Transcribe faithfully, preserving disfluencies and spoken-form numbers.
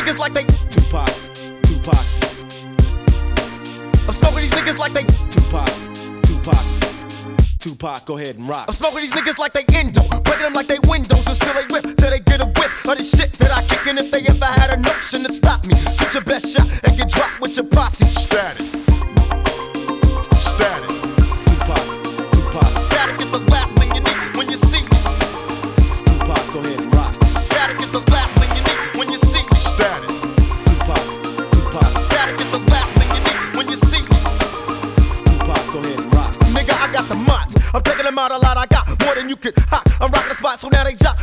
niggas like they Tupac, Tupac. I'm smoking these niggas like they Tupac, Tupac, Tupac. Go ahead and rock. I'm smoking these niggas like they endo, breaking them like they windows and still they rip till they get a whiff of the shit that I kick. And if they ever had a notion to stop me, shoot your best shot and get dropped with your posse. Static. Static. Tupac, Tupac, Static is the last thing you need when you see me. Tupac. Go ahead and rock. Static is the last thing you need when you see me. Static. Tupac, Tupac, Static is the last thing you need when you see me. Tupac. Go ahead and rock. Nigga, I got the mods. I'm taking them out a lot. I got more than you could hot. I'm rocking the spot, so now they jock.